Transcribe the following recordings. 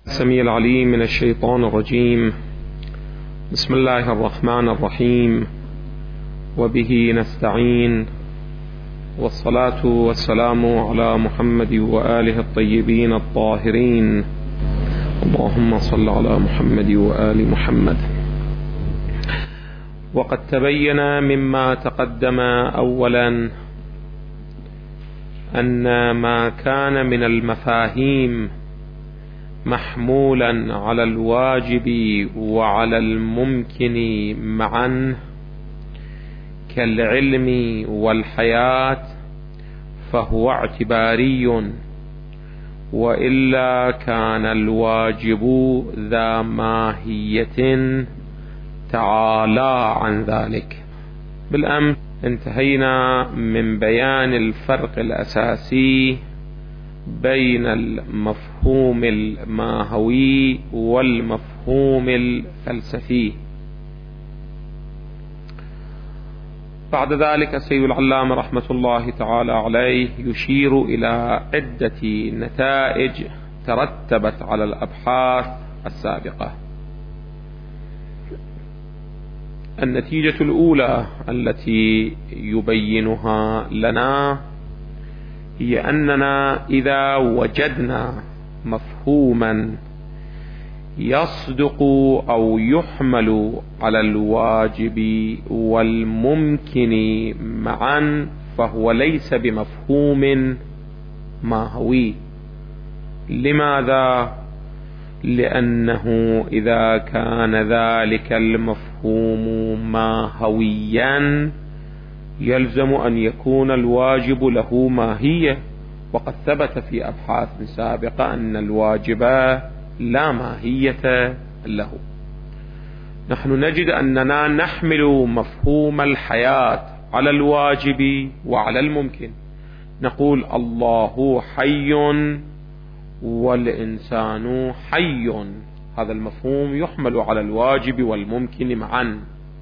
السميع العليم من الشيطان الرجيم. بسم الله الرحمن الرحيم، وبه نستعين، والصلاة والسلام على محمد وآله الطيبين الطاهرين. اللهم صل على محمد وآل محمد. وقد تبين مما تقدم أولا أن ما كان من المفاهيم محمولا على الواجب وعلى الممكن معا كالعلم والحياة فهو اعتباري، وإلا كان الواجب ذا ماهية تعالى عن ذلك. بالأمس انتهينا من بيان الفرق الأساسي بين المفهوم الماهوي والمفهوم الفلسفي. بعد ذلك السيد العلامة رحمة الله تعالى عليه يشير إلى عدة نتائج ترتبت على الأبحاث السابقة. النتيجة الأولى التي يبينها لنا هي أننا إذا وجدنا مفهوما يصدق أو يحمل على الواجب والممكن معا فهو ليس بمفهوم ماهوي. لماذا؟ لأنه إذا كان ذلك المفهوم ماهويا يلزم أن يكون الواجب له ماهية، وقد ثبت في أبحاث سابقة أن الواجب لا ماهية له. نحن نجد أننا نحمل مفهوم الحياة على الواجب وعلى الممكن. نقول الله حي والإنسان حي، هذا المفهوم يحمل على الواجب والممكن معا.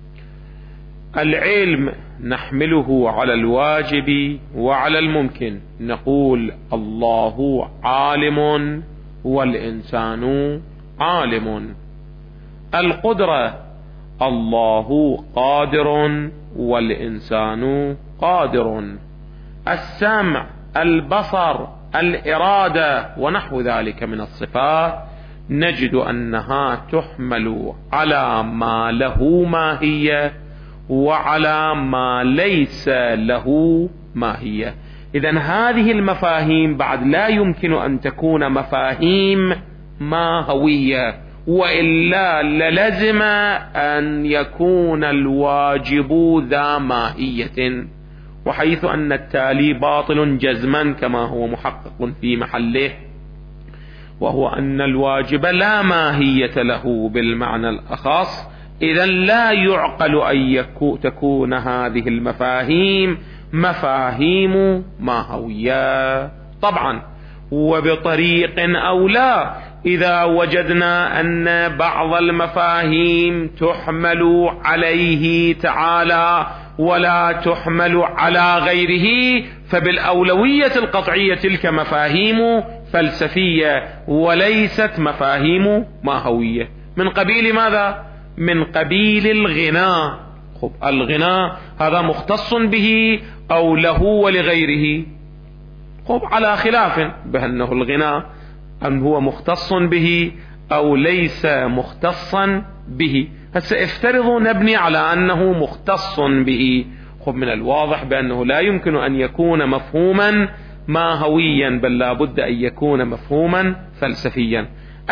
العلم نحمله على الواجب وعلى الممكن، نقول الله عالم والإنسان عالم. القدرة الله قادر والإنسان قادر. السمع، البصر، الإرادة ونحو ذلك من الصفات نجد أنها تحمل على ما له ماهية وعلى ما ليس له ماهية. إذن هذه المفاهيم بعد لا يمكن أن تكون مفاهيم ماهوية، وإلا للزم أن يكون الواجب ذا ماهية، وحيث أن التالي باطل جزما كما هو محقق في محله، وهو أن الواجب لا ماهية له بالمعنى الأخص. إذن لا يعقل أن تكون هذه المفاهيم مفاهيم ماهوية. طبعا وبطريق أو لا، إذا وجدنا أن بعض المفاهيم تحمل عليه تعالى ولا تحمل على غيره فبالأولوية القطعية تلك مفاهيم فلسفية وليست مفاهيم ماهوية. من قبيل ماذا؟ من قبيل الغناء. الغناء هذا مختص به أو له ولغيره؟ على خلاف بأنه الغناء أن هو مختص به أو ليس مختصا به. فسافترض نبني على أنه مختص به. من الواضح بأنه لا يمكن أن يكون مفهوما ماهويا، بل لا بد أن يكون مفهوما فلسفيا.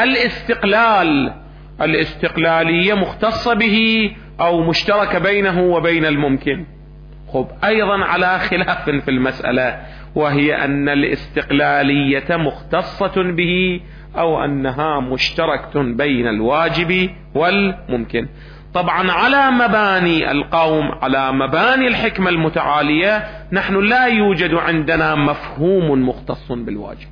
الاستقلالية مختصة به أو مشترك بينه وبين الممكن. أيضا على خلاف في المسألة، وهي أن الاستقلالية مختصة به أو أنها مشتركة بين الواجب والممكن. طبعا على مباني القوم، على مباني الحكمة المتعالية، نحن لا يوجد عندنا مفهوم مختص بالواجب.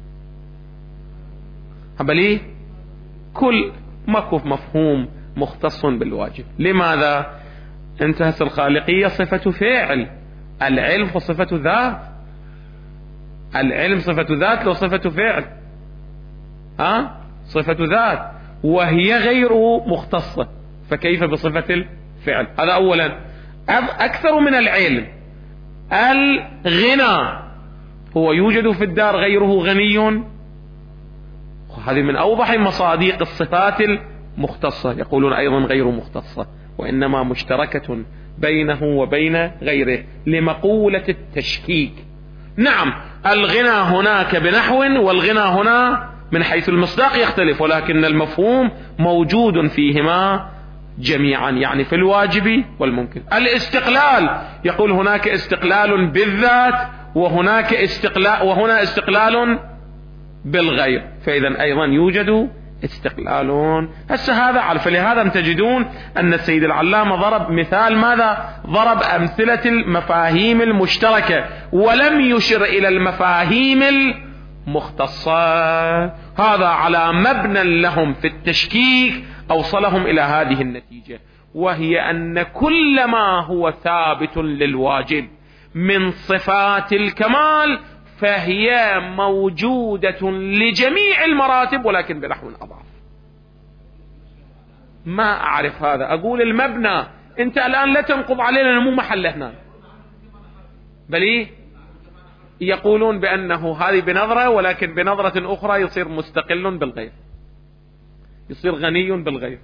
بل كل مكف مفهوم مختص بالواجب. لماذا؟ انتهت الخالقية صفة فعل، العلم صفة ذات. العلم صفة ذات لو صفة فعل. صفة ذات وهي غير مختصة، فكيف بصفة الفعل؟ هذا أولا. أكثر من العلم، الغنى هو يوجد في الدار غيره غني، هذه من أوضح مصادق الصفات المختصة. يقولون أيضا غير مختصة، وإنما مشتركة بينه وبين غيره لمقولة التشكيك. نعم الغنى هناك بنحو، والغنى هنا من حيث المصداق يختلف، ولكن المفهوم موجود فيهما جميعا، يعني في الواجب والممكن. الاستقلال يقول هناك استقلال بالذات وهناك وهنا استقلال بالغير، فإذا أيضا يوجد استقلالون. هسه هذا فلهذا تجدون أن السيد العلامة ضرب مثال، ماذا ضرب؟ أمثلة المفاهيم المشتركة، ولم يشر إلى المفاهيم المختصة. هذا على مبنى لهم في التشكيك أوصلهم إلى هذه النتيجة، وهي أن كل ما هو ثابت للواجب من صفات الكمال فهي موجودة لجميع المراتب، ولكن بنحو أضعف. ما أعرف هذا، أقول المبنى أنت الآن لا تنقض علينا، مو محل هنا. بل يقولون بأنه هذه بنظرة، ولكن بنظرة أخرى يصير مستقل بالغير، يصير غني بالغير.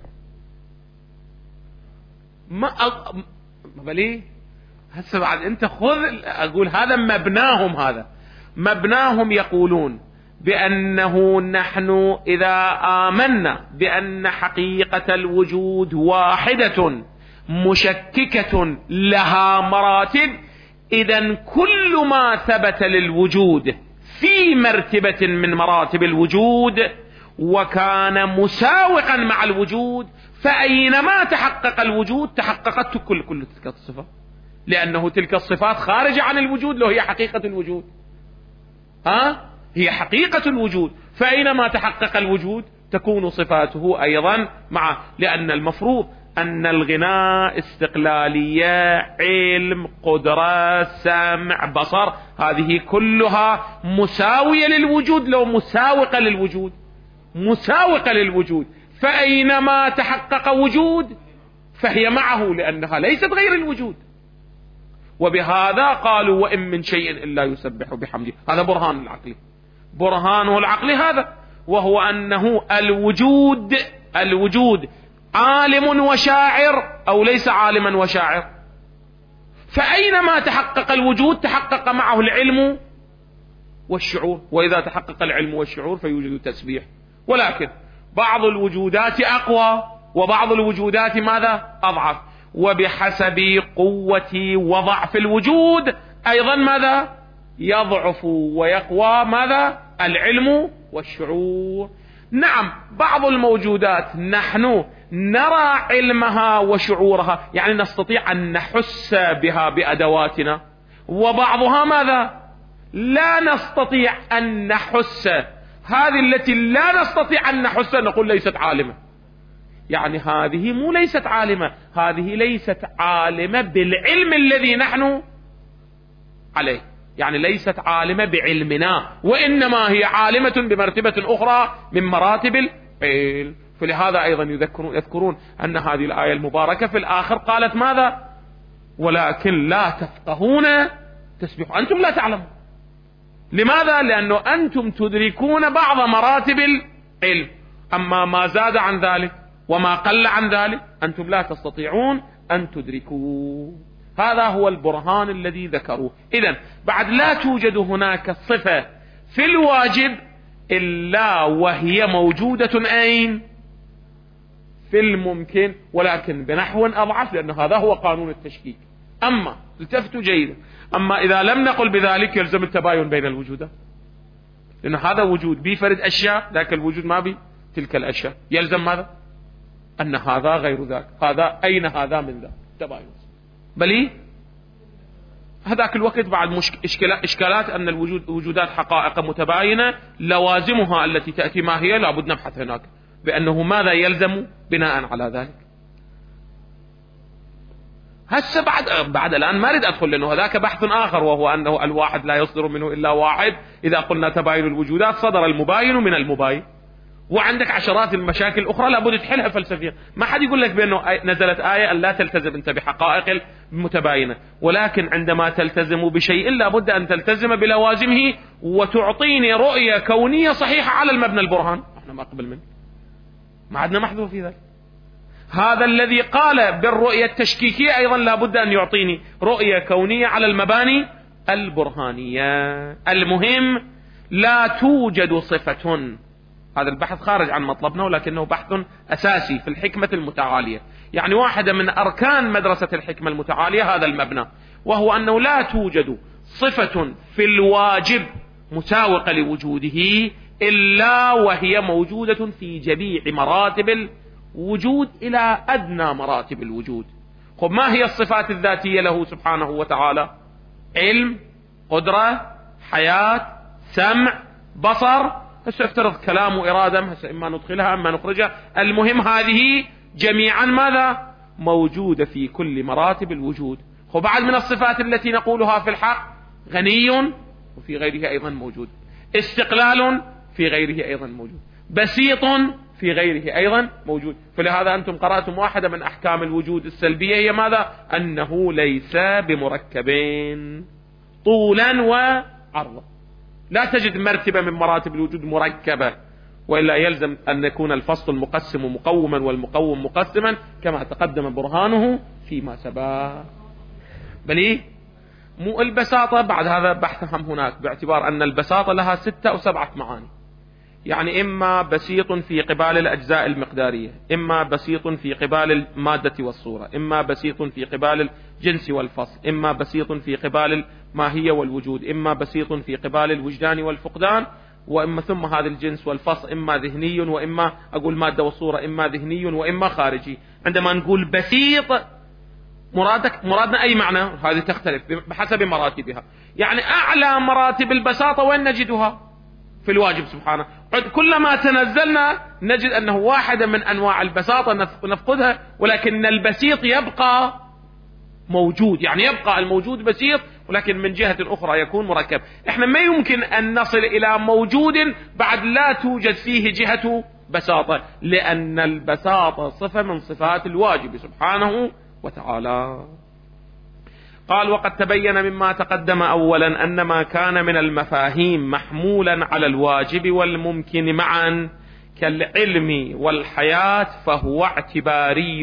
بل هسه بعد أنت خذ، أقول هذا مبناهم، هذا مبناهم. يقولون بأنه نحن إذا آمنا بأن حقيقة الوجود واحدة مشككة لها مراتب، إذن كل ما ثبت للوجود في مرتبة من مراتب الوجود وكان مساوقا مع الوجود، فأينما تحقق الوجود تحققت كل تلك الصفات، لأنه تلك الصفات خارجة عن الوجود، لو هي حقيقة الوجود، هي حقيقة الوجود، فأينما تحقق الوجود تكون صفاته أيضا معه، لأن المفروض أن الغناء استقلالية، علم، قدرة، سمع، بصر، هذه كلها مساوية للوجود، لو مساوقة للوجود، مساوقة للوجود، فأينما تحقق وجود فهي معه، لأنها ليست غير الوجود. وبهذا قالوا وإن من شيء إلا يسبح بحمده. هذا برهان العقل، برهانه العقلي هذا، وهو أنه الوجود عالم وشاعر أو ليس عالما وشاعر، فأينما تحقق الوجود تحقق معه العلم والشعور، وإذا تحقق العلم والشعور فيوجد تسبيح. ولكن بعض الوجودات أقوى وبعض الوجودات ماذا؟ أضعف، وبحسب قوة وضعف الوجود أيضا ماذا؟ يضعف ويقوى ماذا؟ العلم والشعور. نعم بعض الموجودات نحن نرى علمها وشعورها، يعني نستطيع أن نحس بها بأدواتنا، وبعضها ماذا؟ لا نستطيع أن نحس. هذه التي لا نستطيع أن نحس نقول ليست عالمة، يعني هذه مو ليست عالمة، هذه ليست عالمة بالعلم الذي نحن عليه، يعني ليست عالمة بعلمنا، وإنما هي عالمة بمرتبة أخرى من مراتب العلم. فلهذا أيضا يذكرون أن هذه الآية المباركة في الآخر قالت ماذا؟ ولكن لا تفقهون تسبحون، أنتم لا تعلمون. لماذا؟ لأنه أنتم تدركون بعض مراتب العلم، أما ما زاد عن ذلك وما قل عن ذلك أنتم لا تستطيعون أن تدركوا. هذا هو البرهان الذي ذكروه. إذن بعد لا توجد هناك صفة في الواجب إلا وهي موجودة أين؟ في الممكن، ولكن بنحو أضعف، لأن هذا هو قانون التشكيك. أما التفتوا جيدا، أما إذا لم نقل بذلك يلزم التباين بين الوجودات، لأن هذا وجود بيفرد أشياء، ذاك الوجود ما بي تلك الأشياء، يلزم ماذا؟ أن هذا غير ذاك، هذا أين هذا من ذاك، تباين. بل هذاك الوقت بعد إشكالات أن الوجودات حقائق متباينة، لوازمها التي تأتي ما هي، لابد نبحث هناك بأنه ماذا يلزم بناء على ذلك. هسه بعد الآن ما أريد أدخل، لأنه هذاك بحث آخر، وهو أنه الواحد لا يصدر منه إلا واحد. إذا قلنا تباين الوجودات صدر المباين من المباين، وعندك عشرات المشاكل الأخرى لابد تحلها فلسفيا. ما حد يقول لك بأنه نزلت آية أن لا تلتزم أنت بحقائق متباينة، ولكن عندما تلتزم بشيء لابد أن تلتزم بلوازمه وتعطيني رؤية كونية صحيحة على المبنى البرهان. احنا ما قبل منه، ما عندنا محذور في ذلك. هذا الذي قال بالرؤية التشكيكية أيضا لابد أن يعطيني رؤية كونية على المباني البرهانية. المهم لا توجد صفة، هذا البحث خارج عن مطلبنا ولكنه بحث أساسي في الحكمة المتعالية، يعني واحدة من أركان مدرسة الحكمة المتعالية هذا المبنى، وهو أنه لا توجد صفة في الواجب مساوقة لوجوده إلا وهي موجودة في جميع مراتب الوجود إلى أدنى مراتب الوجود. خب ما هي الصفات الذاتية له سبحانه وتعالى؟ علم، قدرة، حياة، سمع، بصر. هسه افترض كلام وإرادة، هسه إما ندخلها إما نخرجها، المهم هذه جميعا ماذا؟ موجودة في كل مراتب الوجود. وبعد من الصفات التي نقولها في الحق غني وفي غيره أيضا موجود، استقلال في غيره أيضا موجود، بسيط في غيره أيضا موجود. فلهذا أنتم قرأتم واحدة من أحكام الوجود السلبية هي ماذا؟ أنه ليس بمركبين طولا وعرضا. لا تجد مرتبة من مراتب الوجود مركبة، وإلا يلزم أن يكون الفصل المقسم مقوما والمقوم مقسما كما تقدم برهانه فيما سبق. بل مو البساطة بعد هذا بحث هم هناك، باعتبار أن البساطة لها 6 أو 7 معاني. يعني إما بسيط في قبال الأجزاء المقدارية، إما بسيط في قبال المادة والصورة، إما بسيط في قبال الجنس والفصل، إما بسيط في قبال الماهية والوجود، إما بسيط في قبال الوجدان والفقدان، وإما ثم هذا الجنس والفصل إما ذهني وإما أقول مادة والصورة إما ذهني وإما خارجي. عندما نقول بسيط مرادنا أي معنى؟ هذه تختلف بحسب مراتبها. يعني أعلى مراتب البساطة وين نجدها؟ في الواجب سبحانه. كلما تنزلنا نجد أنه واحدة من أنواع البساطة نفقدها، ولكن البسيط يبقى موجود، يعني يبقى الموجود بسيط ولكن من جهة أخرى يكون مركب. احنا ما يمكن أن نصل إلى موجود بعد لا توجد فيه جهة بساطة، لأن البساطة صفة من صفات الواجب سبحانه وتعالى. قال: وقد تبين مما تقدم أولا أن ما كان من المفاهيم محمولا على الواجب والممكن معا كالعلم والحياة فهو اعتباري،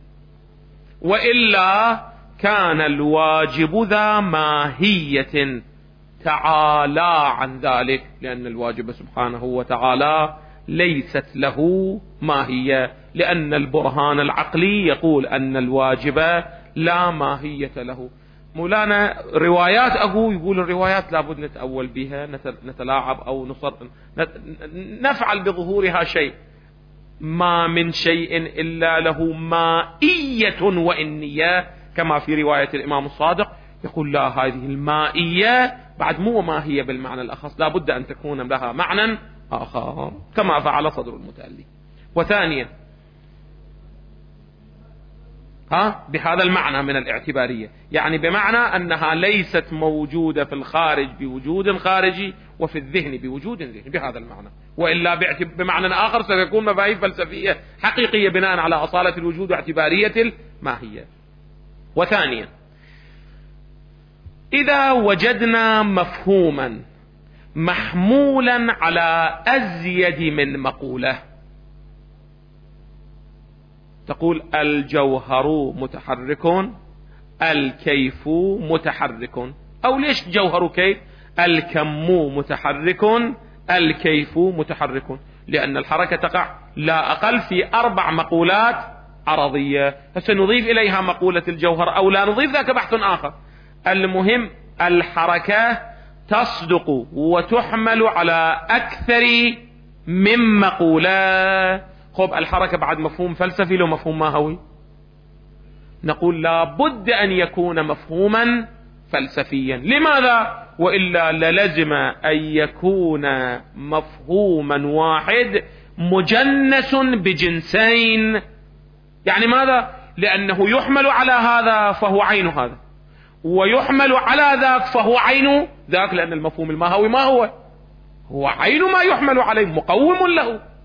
وإلا كان الواجب ذا ماهية تعالى عن ذلك، لأن الواجب سبحانه وتعالى ليست له ماهية، لأن البرهان العقلي يقول أن الواجب لا ماهية له. مولانا روايات يقول الروايات لابد نتأول بها، نتلاعب أو نفعل بظهورها شيء. ما من شيء إلا له مائية وإنية، كما في رواية الإمام الصادق يقول لا، هذه المائية بعد مو ماهية بالمعنى الأخص، لابد أن تكون لها معنى آخر كما فعل صدر المتألي. وثانيا بهذا المعنى من الاعتبارية، يعني بمعنى أنها ليست موجودة في الخارج بوجود خارجي وفي الذهن بوجود ذهني، بهذا المعنى. وإلا بمعنى آخر ستكون مفاهيم فلسفية حقيقية بناء على أصالة الوجود واعتبارية الماهية. وثانيا، إذا وجدنا مفهوما محمولا على أزيد من مقولة، تقول الجوهر متحرك، الكيف متحرك، أو ليش جوهر كيف؟ الكم متحرك، الكيف متحرك، لأن الحركة تقع لا أقل في 4 مقولات عرضية. فسنضيف إليها مقولة الجوهر أو لا نضيف، ذاك بحث آخر. المهم الحركة تصدق وتحمل على أكثر من مقولة. خب الحركة بعد مفهوم فلسفي لو مفهوم ماهوي؟ نقول لا بد أن يكون مفهوما فلسفيا. لماذا؟ وإلا للزم أن يكون مفهوما واحد مجنس بجنسين. يعني ماذا؟ لأنه يحمل على هذا فهو عين هذا، ويحمل على ذاك فهو عين ذاك، لأن المفهوم الماهوي ما هو عين ما يحمل عليه، مقوم له.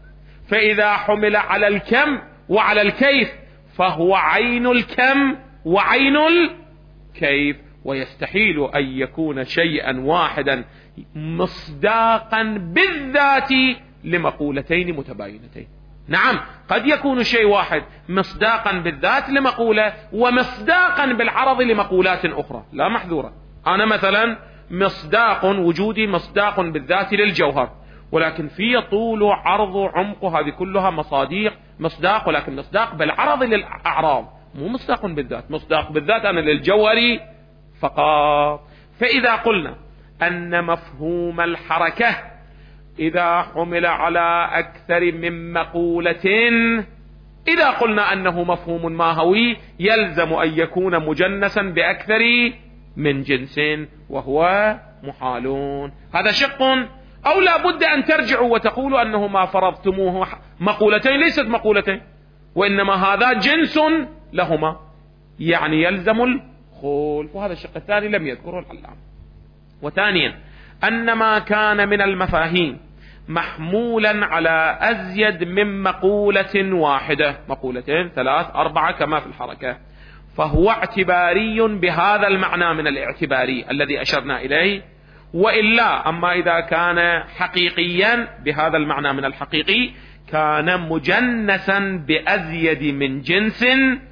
فإذا حمل على الكم وعلى الكيف فهو عين الكم وعين الكيف، ويستحيل أن يكون شيئا واحدا مصداقا بالذات لمقولتين متباينتين. نعم، قد يكون شيء واحد مصداقا بالذات لمقولة ومصداقا بالعرض لمقولات أخرى لا محذورة. أنا مثلا مصداق وجودي مصداق بالذات للجوهر، ولكن في طول وعرض وعمق، هذه كلها مصداق، ولكن مصداق بالعرض للأعراض، مو مصداق بالذات. مصداق بالذات أنا للجوهر فقط. فإذا قلنا أن مفهوم الحركة إذا حمل على أكثر من مقولة، إذا قلنا أنه مفهوم ماهوي يلزم أن يكون مجنسا بأكثر من جنس، وهو محالون. هذا شق، أو لا بد أن ترجعوا وتقولوا أنه ما فرضتموه مقولتين ليست مقولتين، وإنما هذا جنس لهما، يعني يلزم الخلف. وهذا الشق الثاني لم يذكره العلامة. وثانيا أن ما كان من المفاهيم محمولا على أزيد من مقولة واحدة، مقولتين 3 4 كما في الحركة، فهو اعتباري بهذا المعنى من الاعتباري الذي أشرنا إليه. وإلا أما إذا كان حقيقيا بهذا المعنى من الحقيقي كان مجنسا بأزيد من جنس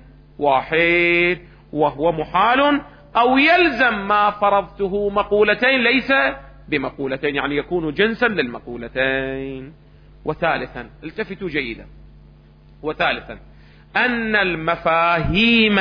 واحد، وهو محال، أو يلزم ما فرضته مقولتين ليس بمقولتين، يعني يكون جنسا للمقولتين. وثالثا، التفتوا جيدا، وثالثا أن المفاهيم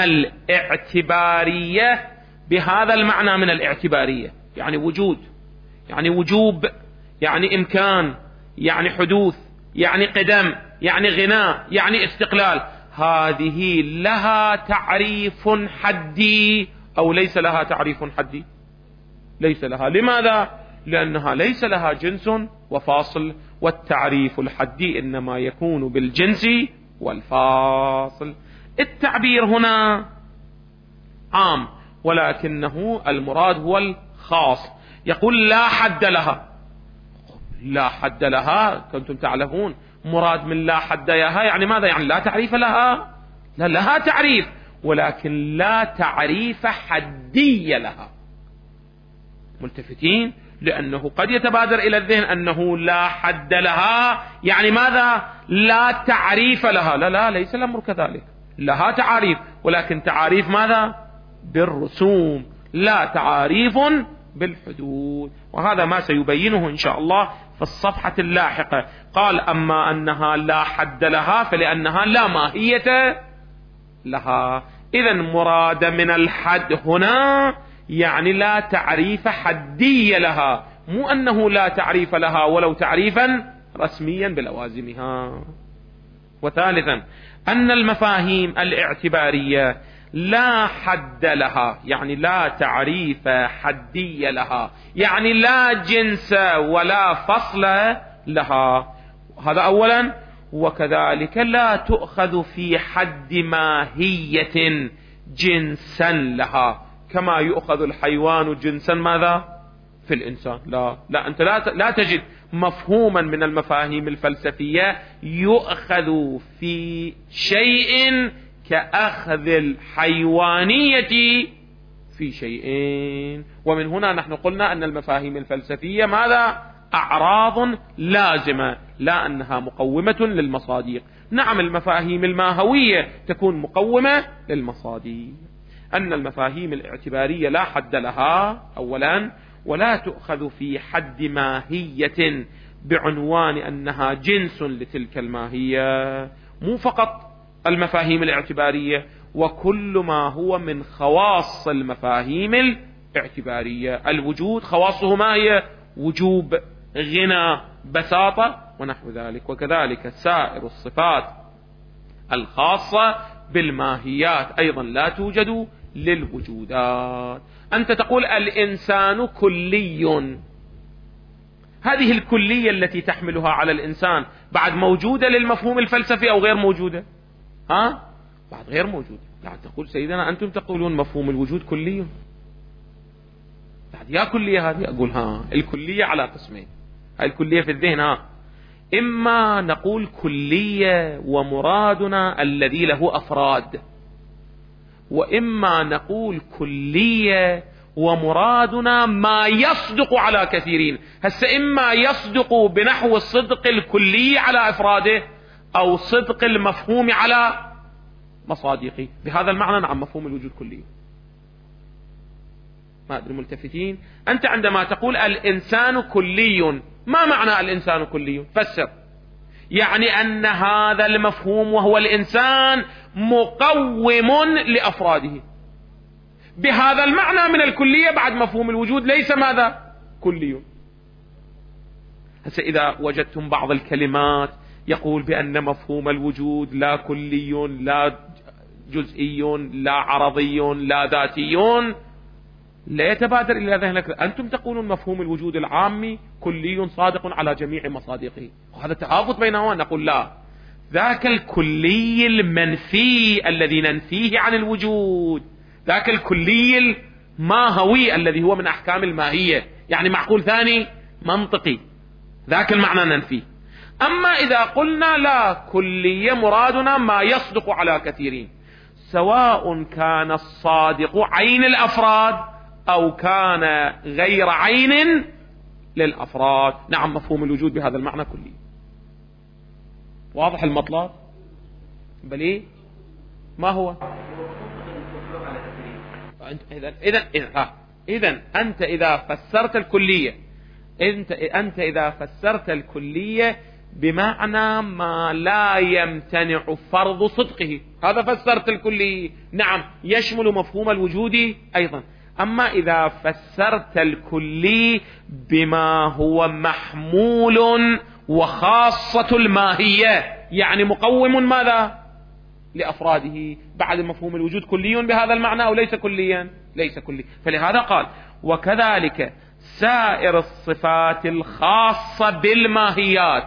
الاعتبارية بهذا المعنى من الاعتبارية، يعني وجود، يعني وجوب، يعني إمكان، يعني حدوث، يعني قدم، يعني غناء، يعني استقلال، هذه لها تعريف حدي أو ليس لها تعريف حدي؟ ليس لها. لماذا؟ لأنها ليس لها جنس وفاصل، والتعريف الحدي إنما يكون بالجنس والفاصل. التعبير هنا عام، ولكنه المراد هو الخاص. يقول لا حد لها. لا حد لها، كنتم تعلمون مراد من لا حد لها يعني ماذا؟ يعني لا تعريف لها؟ لا، لها تعريف، ولكن لا تعريف حدي لها. ملتفتين؟ لأنه قد يتبادر إلى الذهن أنه لا حد لها يعني ماذا؟ لا تعريف لها. لا لا، ليس الأمر كذلك. لها تعاريف، ولكن تعاريف ماذا؟ بالرسوم، لا تعاريف بالحدود. وهذا ما سيبينه إن شاء الله في الصفحة اللاحقة. قال أما أنها لا حد لها فلأنها لا ماهية لها. إذن مراد من الحد هنا يعني لا تعريف حدي لها، مو أنه لا تعريف لها ولو تعريفا رسميا بلوازمها. وثالثا أن المفاهيم الاعتبارية لا حد لها، يعني لا تعريف حدي لها، يعني لا جنس ولا فصل لها. هذا أولا. وكذلك لا تؤخذ في حد ماهية جنسا لها، كما يؤخذ الحيوان جنسا ماذا؟ في الإنسان. لا لا، أنت لا تجد مفهوما من المفاهيم الفلسفية يؤخذ في شيء كأخذ الحيوانية في شيء. ومن هنا نحن قلنا أن المفاهيم الفلسفية ماذا؟ أعراض لازمة، لا أنها مقومة للمصادق. نعم، المفاهيم الماهوية تكون مقومة للمصادق. أن المفاهيم الاعتبارية لا حد لها أولا، ولا تؤخذ في حد ماهية بعنوان أنها جنس لتلك الماهية. مو فقط المفاهيم الاعتبارية، وكل ما هو من خواص المفاهيم الاعتبارية. الوجود خواصه ما هي؟ وجوب، غنى، بساطة، ونحو ذلك. وكذلك سائر الصفات الخاصة بالماهيات أيضا لا توجد للوجودات. أنت تقول الإنسان كلي، هذه الكلية التي تحملها على الإنسان بعد موجودة للمفهوم الفلسفي أو غير موجودة؟ بعد غير موجودة. بعد تقول سيدنا أنتم تقولون مفهوم الوجود كلي، بعد يا كلية هذه؟ أقول الكلية على قسمين. هاي الكلية في الذهن، إما نقول كلية ومرادنا الذي له أفراد، وإما نقول كلية ومرادنا ما يصدق على كثيرين. هسه إما يصدق بنحو الصدق الكلي على أفراده، أو صدق المفهوم على مصادقه. بهذا المعنى نعم مفهوم الوجود كلي. ما أدري ملتفتين؟ أنت عندما تقول الإنسان كلي، ما معنى الإنسان كلي؟ فسر. يعني أن هذا المفهوم وهو الإنسان مقوم لأفراده. بهذا المعنى من الكلية بعد مفهوم الوجود ليس ماذا؟ كلي. هسه إذا وجدتم بعض الكلمات يقول بأن مفهوم الوجود لا كلي لا جزئي لا عرضي لا ذاتي، لا يتبادر إلى ذهنك أنتم تقولون مفهوم الوجود العامي كلي صادق على جميع مصادقه، وهذا تهافت بينهما. نقول لا، ذاك الكلي المنفي الذي ننفيه عن الوجود، ذاك الكلي الماهوي الذي هو من أحكام الماهية، يعني معقول ثاني منطقي، ذاك المعنى ننفيه. أما إذا قلنا لا كلية مرادنا ما يصدق على كثيرين، سواء كان الصادق عين الأفراد أو كان غير عين للأفراد، نعم مفهوم الوجود بهذا المعنى كلي. واضح المطلب؟ بلي ما هو؟ إذن أنت إذا فسرت الكلية، أنت إذا فسرت الكلية بمعنى ما لا يمتنع فرض صدقه، هذا فسرت الكلية، نعم يشمل مفهوم الوجود أيضا. أما إذا فسرت الكلي بما هو محمول وخاصة الماهية، يعني مقوم ماذا؟ لأفراده، بعد مفهوم الوجود كلي بهذا المعنى أو ليس كليا؟ ليس كلي. فلهذا قال وكذلك سائر الصفات الخاصة بالماهيات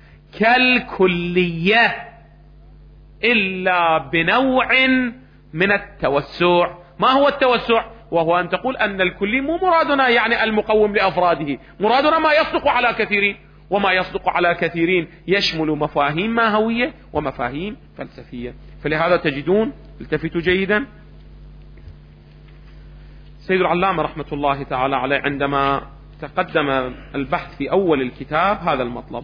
كالكلية إلا بنوع من التوسع. ما هو التوسع؟ وهو أن تقول أن الكلي مو مرادنا يعني المقوم لأفراده، مرادنا ما يصدق على كثيرين، وما يصدق على كثيرين يشمل مفاهيم ماهوية ومفاهيم فلسفية. فلهذا تجدون، التفتوا جيدا، سيد العلامة رحمة الله تعالى عليه عندما تقدم البحث في أول الكتاب هذا المطلب،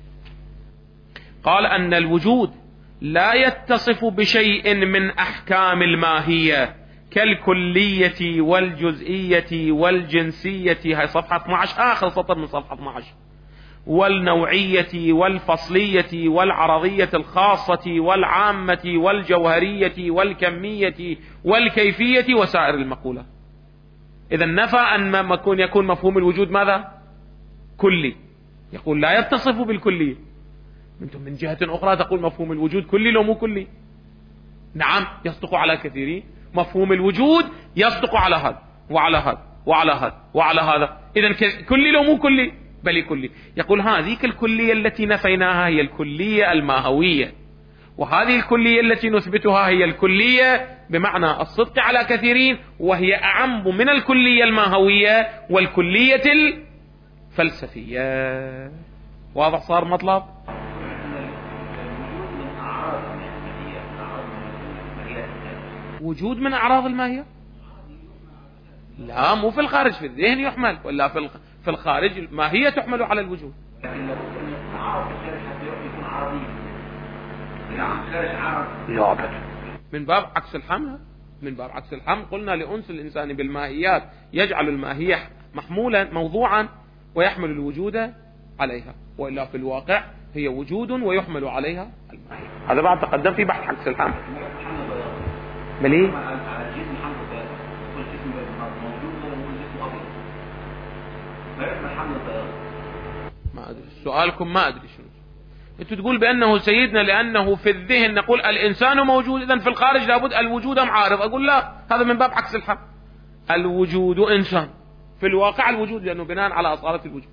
قال أن الوجود لا يتصف بشيء من أحكام الماهية كالكلية والجزئية والجنسية، هاي صفحة 12 آخر سطر من صفحة 12، والنوعية والفصلية والعرضية الخاصة والعامة والجوهرية والكمية والكيفية وسائر المقولة. إذا نفى أن يكون مفهوم الوجود ماذا؟ كلي، يقول لا يتصف بالكلية. أنتم من جهة أخرى تقول مفهوم الوجود كلي لو مو كلي؟ نعم يصدق على كثيرين، مفهوم الوجود يصدق على هذا وعلى هذا وعلى هذا وعلى هذا، إذن كلي لو مو كلي؟ بل كلي. يقول هذه الكلية التي نفيناها هي الكلية الماهوية، وهذه الكلية التي نثبتها هي الكلية بمعنى الصدق على كثيرين، وهي أعم من الكلية الماهوية والكلية الفلسفية. واضح صار مطلب؟ وجود من أعراض الماهية؟ لا، مو في الخارج، في الذهن يحمل، ولا في الخارج الماهية تحمل على الوجود. من باب عكس الحمل، من باب عكس الحمل قلنا لأنس الإنسان بالماهيات يجعل الماهية محمولا موضوعا ويحمل الوجود عليها، وإلا في الواقع هي وجود ويحمل عليها الماهية. هذا بعد تقدم في بحث عكس الحمل. بلي ما أدري سؤالكم، ما أدري شنو أنتوا تقول بأنه سيدنا لأنه في الذهن نقول الإنسان موجود، إذن في الخارج لابد الوجود معارض. أقول لا، هذا من باب عكس الحق، الوجود إنسان، في الواقع الوجود لأنه بناء على أصالة الوجود.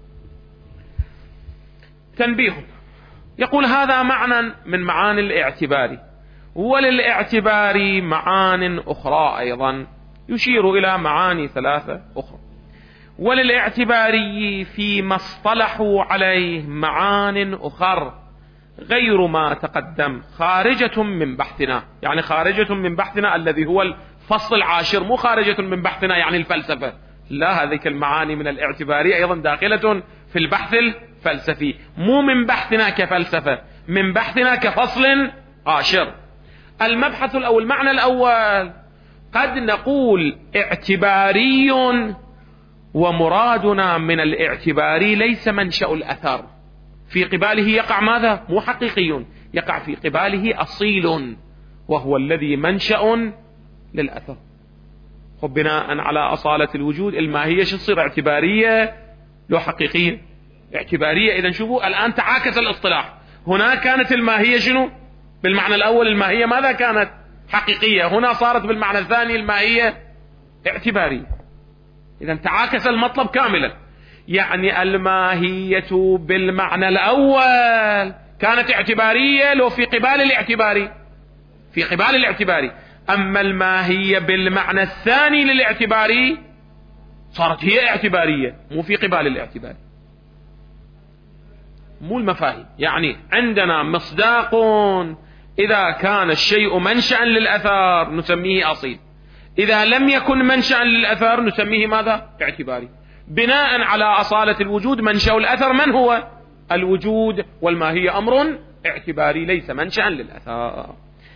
تنبيه، يقول هذا معنى من معاني الاعتبار، وللاعتبار معان أخرى أيضا، يشير إلى معاني ثلاثة أخرى. وللاعتباري فيما اصطلحوا عليه معان أخر غير ما تقدم خارجة من بحثنا. يعني خارجة من بحثنا الذي هو الفصل العاشر، مو خارجة من بحثنا يعني الفلسفة، لا، هذه المعاني من الاعتباري أيضا داخلة في البحث الفلسفي، مو من بحثنا كفلسفة، من بحثنا كفصل عاشر. المبحث الأول، المعنى الأول، قد نقول اعتباري ومرادنا من الاعتباري ليس منشأ الأثر، في قباله يقع ماذا؟ مو حقيقي، يقع في قباله أصيل وهو الذي منشأ للأثر. خب بناء على أصالة الوجود الماهية شو تصير؟ اعتبارية لو حقيقية؟ اعتبارية. إذا شوفوا الآن تعاكس الاصطلاح، هناك كانت الماهية شنو؟ بالمعنى الأول الماهية ماذا كانت؟ حقيقية، هنا صارت بالمعنى الثاني الماهية اعتبارية. إذا تعاكس المطلب كاملا، يعني الماهية بالمعنى الأول كانت اعتبارية لو في قبال الاعتباري، في قبال الاعتباري، أما الماهية بالمعنى الثاني للاعتباري صارت هي اعتبارية مو في قبال الاعتباري. مو المفاهيم، يعني عندنا مصداق إذا كان الشيء منشأ للأثر نسميه أصيل، إذا لم يكن منشأ للأثر نسميه ماذا؟ اعتباري. بناء على أصالة الوجود منشأ الأثر من هو؟ الوجود، والماهية أمر اعتباري ليس منشأ للأثر.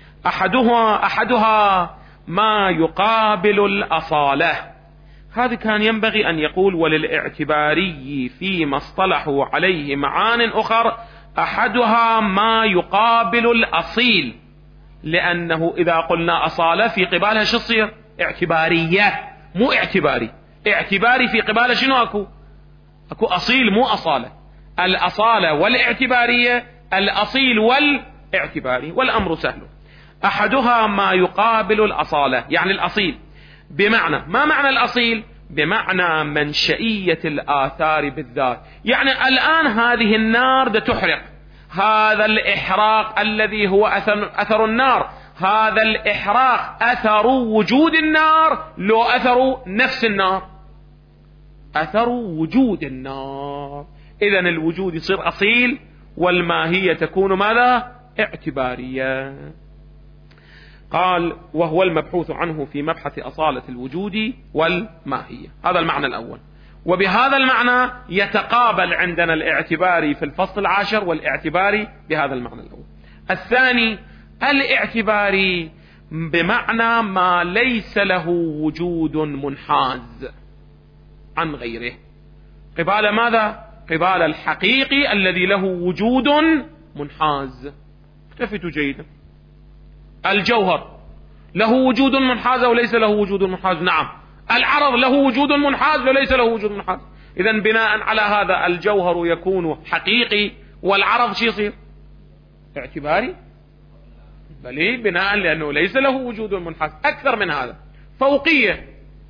أحدها ما يقابل الأصالة، هذا كان ينبغي أن يقول وللاعتباري فيما اصطلحوا عليه معان أخر أحدها ما يقابل الأصيل، لأنه إذا قلنا أصالة في قبالها شو تصير؟ اعتبارية مو اعتباري. اعتباري في قبالها شنو أكو أصيل مو أصالة. الأصالة والاعتبارية، الأصيل والاعتباري، والأمر سهل. أحدها ما يقابل الأصالة، يعني الأصيل، بمعنى ما معنى الأصيل؟ بمعنى منشئية الآثار بالذات. يعني الآن هذه النار دا تحرق، هذا الإحراق الذي هو أثر النار، هذا الإحراق أثر وجود النار لو أثر نفس النار؟ أثر وجود النار. إذن الوجود يصير أصيل والماهية تكون ماذا؟ اعتبارية. قال وهو المبحوث عنه في مبحث أصالة الوجود والماهية. هذا المعنى الأول، وبهذا المعنى يتقابل عندنا الاعتباري في الفصل العاشر والاعتباري بهذا المعنى الأول. الثاني الاعتباري بمعنى ما ليس له وجود منحاز عن غيره، قبال ماذا؟ قبال الحقيقي الذي له وجود منحاز. اكتفيت جيدا. الجوهر له وجود منحاز وليس له وجود منحاز؟ نعم. العرض له وجود منحاز وليس له وجود منحاز. إذن بناء على هذا الجوهر يكون حقيقي والعرض شو يصير؟ اعتباري. بل بناء لأنه ليس له وجود منحاز. أكثر من هذا، فوقية،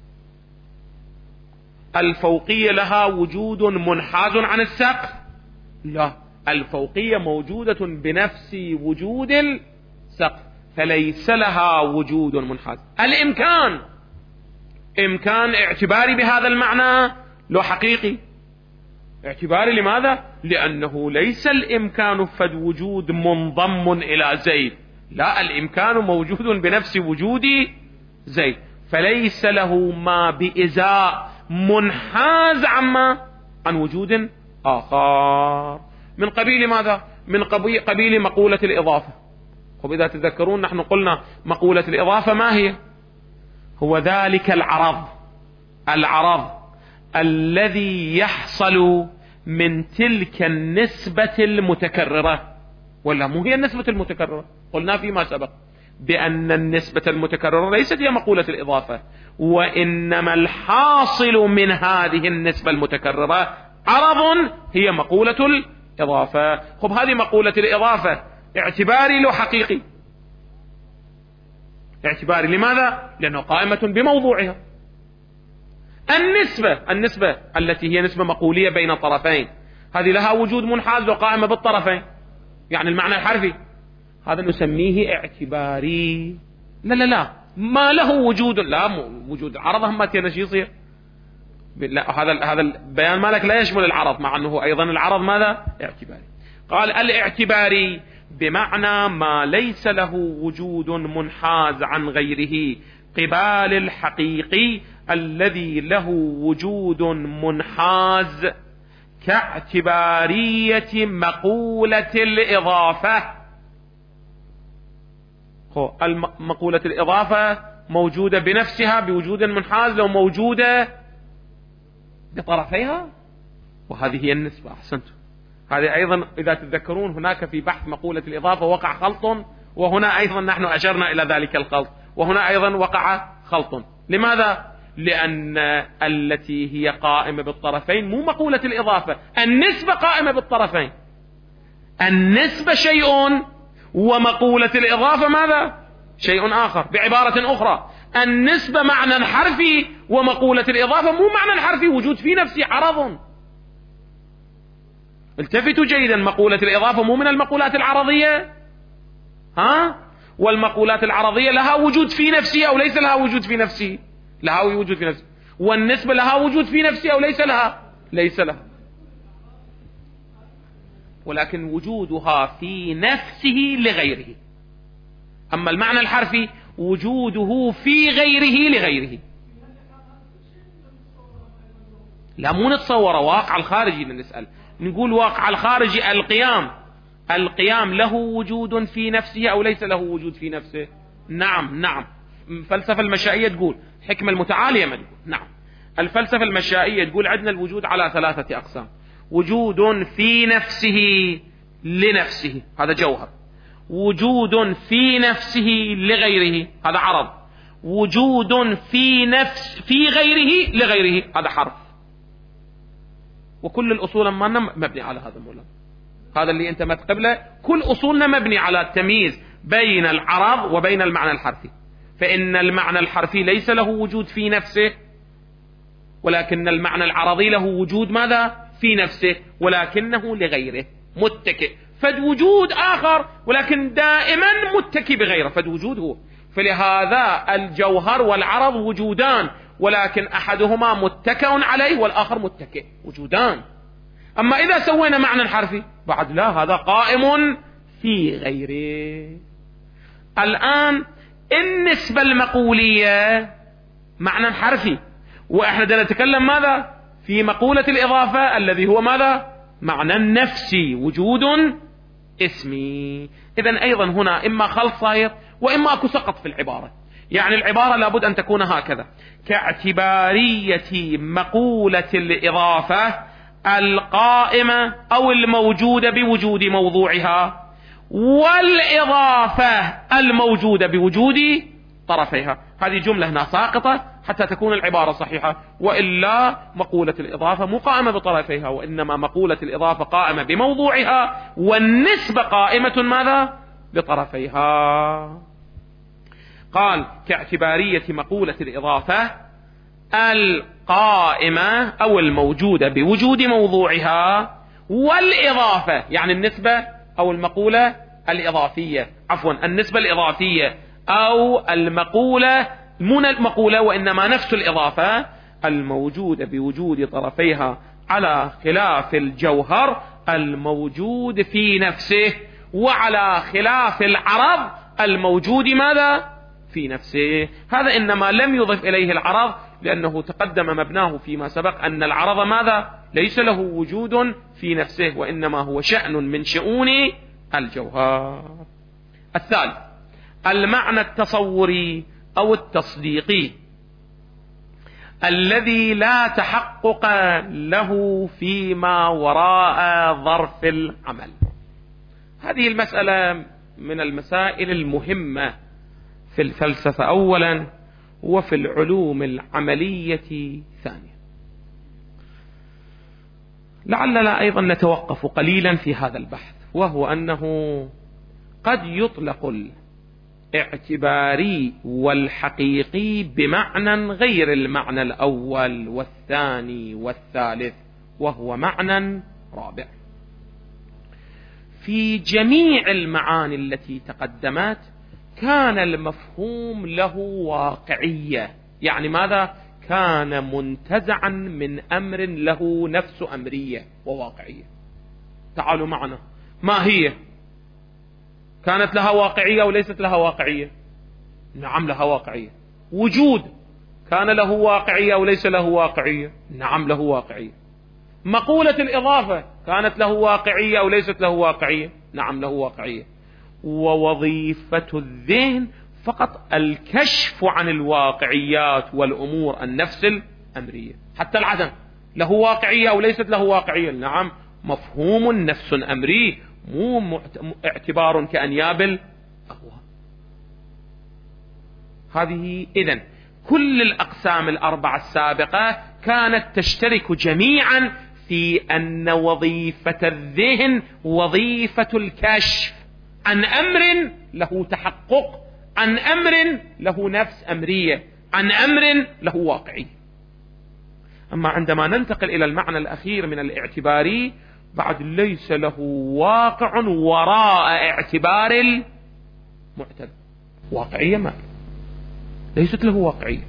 الفوقية لها وجود منحاز عن السقف؟ لا، الفوقية موجودة بنفس وجود السقف، فليس لها وجود منحاز. الإمكان، إمكان اعتباري بهذا المعنى لو حقيقي؟ اعتباري لماذا؟ لأنه ليس الإمكان فد وجود منضم إلى زيد، لا، الإمكان موجود بنفس وجود زيد، فليس له ما بإزاء منحاز عن وجود آخر. من قبيل ماذا؟ من قبيل مقولة الإضافة. وإذا تذكرون نحن قلنا مقولة الإضافة ما هي؟ هو ذلك العرض الذي يحصل من تلك النسبة المتكررة، ولا مو هي النسبة المتكررة؟ قلنا فيما سبق بأن النسبة المتكررة ليست هي مقولة الإضافة، وإنما الحاصل من هذه النسبة المتكررة عرض هي مقولة الإضافة. خب هذه مقولة الإضافة اعتباري لو حقيقي؟ اعتباري لماذا؟ لأنه قائمة بموضوعها. النسبة التي هي نسبة مقولية بين طرفين، هذه لها وجود منحاز وقائمة بالطرفين، يعني المعنى الحرفي، هذا نسميه اعتباري. لا ما له وجود، لا وجود عرض هم تينا شي يصير؟ هذا البيان مالك لا يشمل العرض، مع أنه أيضا العرض ماذا؟ اعتباري. قال الاعتباري بمعنى ما ليس له وجود منحاز عن غيره قبال الحقيقي الذي له وجود منحاز، كاعتبارية مقولة الإضافة. مقولة الإضافة موجودة بنفسها بوجود منحاز لو موجودة بطرفيها، وهذه هي النسبة. أحسنتم. هذه أيضا إذا تتذكرون هناك في بحث مقولة الإضافة وقع خلط، وهنا أيضا نحن أشرنا إلى ذلك الخلط، وهنا أيضا وقع خلط. لماذا؟ لأن التي هي قائمة بالطرفين مو مقولة الإضافة، النسبة قائمة بالطرفين. النسبة شيء ومقولة الإضافة ماذا؟ شيء آخر. بعبارة أخرى، النسبة معنى حرفي ومقولة الإضافة مو معنى حرفي، وجود في نفسه عرض. التفتوا جيدا، مقولة الإضافة مو من المقولات العرضية، والمقولات العرضية لها وجود في نفسها أو ليس لها وجود في نفسه؟ لها وجود في نفسه. والنسبة لها وجود في نفسها أو ليس لها؟ ليس لها، ولكن وجودها في نفسه لغيره. أما المعنى الحرفي وجوده في غيره لغيره. لا، مو نتصور واقع الخارجي، نسأل نقول واقع الخارجي القيام له وجود في نفسه أو ليس له وجود في نفسه؟ نعم. الفلسفة المشائية تقول، حكمة المتعالية ما تقول. نعم، الفلسفة المشائية تقول عندنا الوجود على 3 أقسام: وجود في نفسه لنفسه، هذا جوهر. وجود في نفسه لغيره، هذا عرض. وجود في غيره لغيره، هذا حرف. وكل الأصول ما مبني على هذا الموضوع، هذا اللي أنت ما تقبله. كل أصولنا مبني على التمييز بين العرض وبين المعنى الحرفي. فإن المعنى الحرفي ليس له وجود في نفسه، ولكن المعنى العرضي له وجود ماذا؟ في نفسه، ولكنه لغيره متكئ. فد وجود آخر ولكن دائما متكئ بغيره، فد وجود هو. فلهذا الجوهر والعرض وجودان، ولكن أحدهما متكئ عليه والآخر متكئ، وجودان. أما إذا سوينا معنى حرفي بعد لا، هذا قائم في غيره. الآن النسبة المقولية معنى حرفي، وإحنا نتكلم ماذا؟ في مقولة الإضافة الذي هو ماذا؟ معنى نفسي، وجود اسمي. إذن أيضا هنا إما خلط صاير وإما أكو سقط في العبارة. يعني العبارة لابد أن تكون هكذا: كاعتبارية مقولة الإضافة القائمة أو الموجودة بوجود موضوعها، والإضافة الموجودة بوجود طرفيها. هذه جملة هنا ساقطة حتى تكون العبارة صحيحة، وإلا مقولة الإضافة مو قائمة بطرفيها، وإنما مقولة الإضافة قائمة بموضوعها، والنسبة قائمة ماذا؟ بطرفيها. قال كاعتبارية مقولة الإضافة القائمة أو الموجودة بوجود موضوعها، والإضافة يعني النسبة أو المقولة الإضافية، عفوا النسبة الإضافية أو المقولة، مو المقولة وإنما نفس الإضافة الموجودة بوجود طرفيها، على خلاف الجوهر الموجود في نفسه، وعلى خلاف العرض الموجود ماذا؟ في نفسه. هذا إنما لم يضف إليه العرض، لأنه تقدم مبناه فيما سبق أن العرض ماذا؟ ليس له وجود في نفسه، وإنما هو شأن من شؤون الجوهر. الثالث المعنى التصوري أو التصديقي الذي لا تحقق له فيما وراء ظرف العمل. هذه المسألة من المسائل المهمة في الفلسفة أولا، وفي العلوم العملية ثانيا. لعلنا أيضا نتوقف قليلا في هذا البحث، وهو أنه قد يطلق الاعتباري والحقيقي بمعنى غير المعنى الأول والثاني والثالث، وهو معنى رابع. في جميع المعاني التي تقدمت كان المفهوم له واقعية. يعني ماذا؟ كان منتزعا من أمر له نفس أمرية وواقعية. تعالوا معنا، ما هي؟ كانت لها واقعية وليست لها واقعية؟ نعم لها واقعية. وجود كان له واقعية وليس له واقعية؟ نعم له واقعية. مقولة الإضافة كانت له واقعية وليست له واقعية؟ نعم له واقعية. ووظيفة الذهن فقط الكشف عن الواقعيات والأمور النفس الأمرية. حتى العدم له واقعية وليست له واقعية؟ نعم، مفهوم نفس أمري، مو اعتبار كأنياب الأهواء. هذه إذن كل الأقسام الأربعة السابقة كانت تشترك جميعا في أن وظيفة الذهن وظيفة الكشف عن أمر له تحقق، عن أمر له نفس أمرية، عن أمر له واقعي. أما عندما ننتقل إلى المعنى الأخير من الاعتباري، بعد ليس له واقع وراء اعتبار المعتبر. واقعية ما ليست له واقعية.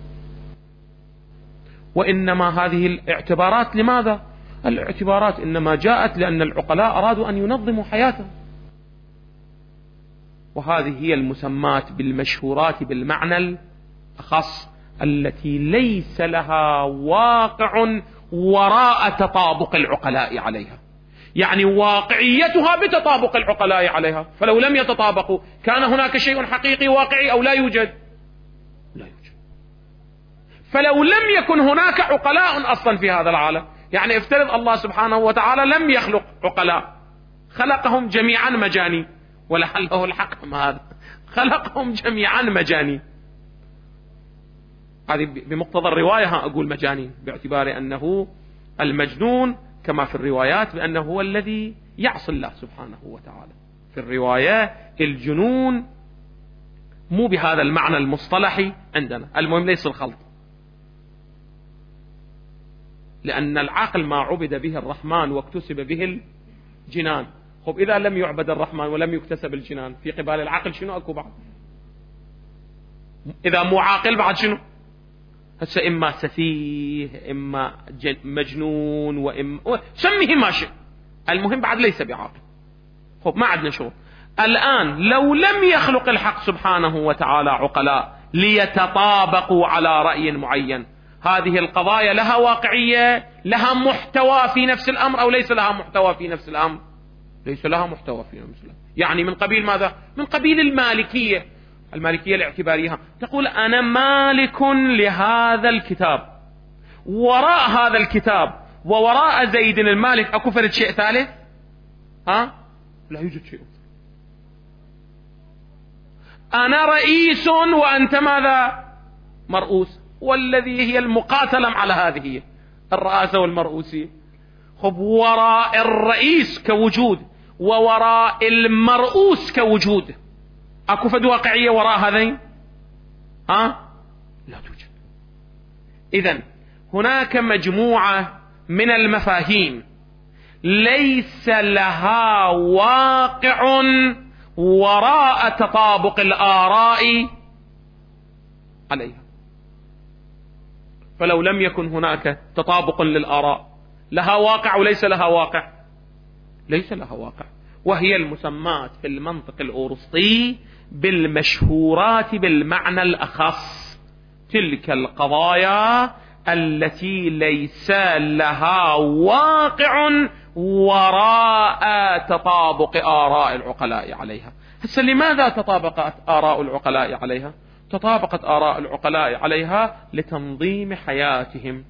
وإنما هذه الاعتبارات لماذا؟ الاعتبارات إنما جاءت لأن العقلاء أرادوا أن ينظموا حياتهم، وهذه هي المسمات بالمشهورات بالمعنى الأخص التي ليس لها واقع وراء تطابق العقلاء عليها، يعني واقعيتها بتطابق العقلاء عليها. فلو لم يتطابقوا كان هناك شيء حقيقي واقعي أو لا يوجد؟ لا يوجد. فلو لم يكن هناك عقلاء أصلا في هذا العالم، يعني افترض الله سبحانه وتعالى لم يخلق عقلاء، خلقهم جميعا مجانين، ولعله الحق هذا، خلقهم جميعا مجانين. هذه بمقتضى الرواية أقول مجانين، باعتبار أنه المجنون كما في الروايات بأنه هو الذي يعصي الله سبحانه وتعالى. في الرواية الجنون مو بهذا المعنى المصطلحي عندنا، المهم ليس الخلط، لأن العقل ما عبد به الرحمن واكتسب به الجنان. خب إذا لم يعبد الرحمن ولم يكتسب الجنان، في قبال العقل شنو أكو بعد؟ إذا مو عاقل بعد شنو؟ هسه إما سفيه إما مجنون وإما سميه ما شئ، المهم بعد ليس بعاقل. خب ما عندنا شغل. الآن لو لم يخلق الحق سبحانه وتعالى عقلاء ليتطابقوا على رأي معين، هذه القضايا لها واقعية، لها محتوى في نفس الأمر أو ليس لها محتوى في نفس الأمر؟ ليس لها محتوى في نفس الأمر. يعني من قبيل ماذا؟ من قبيل المالكية. المالكية الاعتبارية تقول أنا مالك لهذا الكتاب، وراء هذا الكتاب ووراء زيد المالك أكو فرد شيء ثالث؟ لا يوجد شيء. أنا رئيس وأنت ماذا؟ مرؤوس، والذي هي المقاتلة على هذه الرئاسة والمرؤوسية. خب وراء الرئيس كوجود ووراء المرؤوس كوجود أكو فد واقعية وراء هذين؟ لا توجد. إذن هناك مجموعة من المفاهيم ليس لها واقع وراء تطابق الآراء عليها. فلو لم يكن هناك تطابق للآراء، لها واقع وليس لها واقع؟ ليس لها واقع. وهي المسمات في المنطق الأوروسطي بالمشهورات بالمعنى الأخص، تلك القضايا التي ليس لها واقع وراء تطابق آراء العقلاء عليها. هسه لماذا تطابقت آراء العقلاء عليها؟ تطابقت آراء العقلاء عليها لتنظيم حياتهم.